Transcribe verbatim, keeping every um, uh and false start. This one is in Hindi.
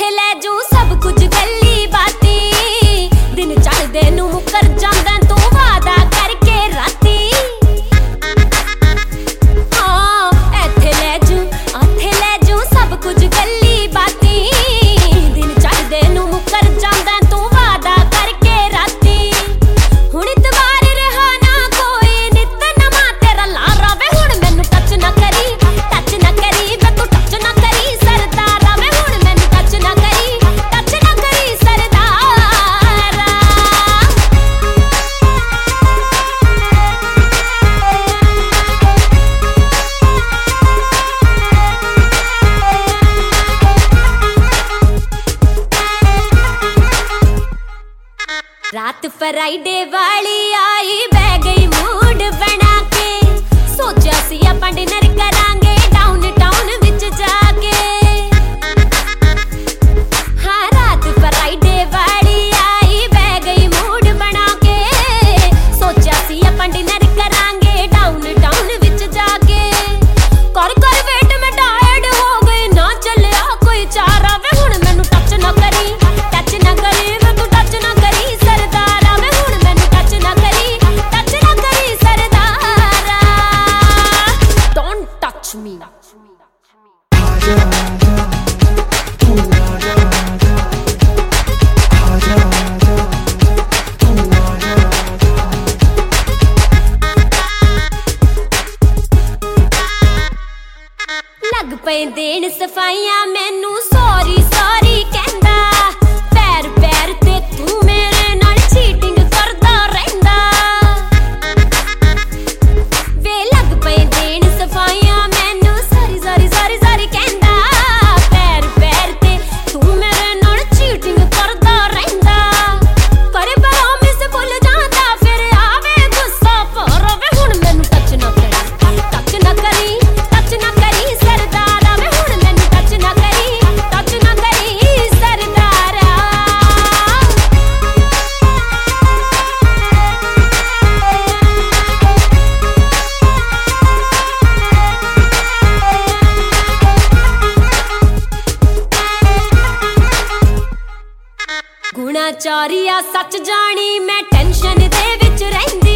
ਇੱਥੇ ਲੈ ਜੂ ਸਭ ਕੁਝ ਗੱਲੀ ਬਾਤੀ ਦਿਨ ਚੜ੍ਹਦੇ ਨੂੰ ਮੁੱਕਰ ਜਾਂਦਾ ਤੂੰ ਵਾਦਾ ਕਰਕੇ ਰਾਤੀ ਹਾਂ ਇੱਥੇ ਲੈ ਜੂ ਇੱਥੇ ਲੈ ਜੂ ਸਭ ਕੁਝ ਗੱਲੀ ਬਾਤੀ ਦਿਨ ਚੜ੍ਹਦੇ ਨੂੰ ਮੁੱਕਰ ਜਾਂਦਾ ਤੂੰ ਵਾਦਾ ਕਰਕੇ ਰਾਤੀ ਹੁਣ ਇਤਵਾਰ ਰਹਾ ਨਾ ਕੋਈ ਨਿਤ ਨਵਾਂ ਤੇਰਾ ਲਾਰਾ ਵੇ ਹੁਣ ਮੈਨੂੰ ਟੱਚ ਨਾ ਕਰੀ ਟੱਚ ਨਾ ਕਰੀ ਵੇ ਤੂੰ ਟੱਚ ਨਾ ਕਰੀ ਸਰਦਾਰਾ ਵੇ ਹੁਣ ਮੈਨੂੰ ਟੱਚ ਨਾ ਕਰੀ ਟੱਚ ਨਾ ਕਰੀ ਸਰਦਾਰਾ रात फ्राइडे वाली आई बह गई मूड बना के सोचा सी अपन डिनर करांगे डाउन टाउन विच जाके हाँ रात फ्राइडे वाली आई बह गई मूड बना के सोचा सी अपन डिनर करांगे डाउन टाउन विच जाके कर कर वेट में टायर्ड हो गई ना चलिया कोई चारा वे हुण मैनू टच ना करी टच ना करी वे तू टच ना करी सरदारा वे हुण मैनू टच ना करी टच ना करी सरदारा डोंट टच मी लग पे देन सफाइयां मैनू सॉरी सॉरी कहंदा पैर पैर ते तू मेरे नाल चीटिंग करदा रहिंदा वे लग पे देन सफाइयां मैनू सॉरी सॉरी सॉरी सॉरी कहंदा पैर पैर ते तू मेरे नाल चीटिंग करदा रहिंदा करे प्रॉमिस भुल जांदा फिर आवे गुस्सा पर वे हुण मैनू टच ना करी टच ना करी टच ना करी सरदारा वे हुण मैनू टच ना करी टच ना करी सरदारा गुणा चौरिया सच जानी मैं टेंशन दे विच रहिंदी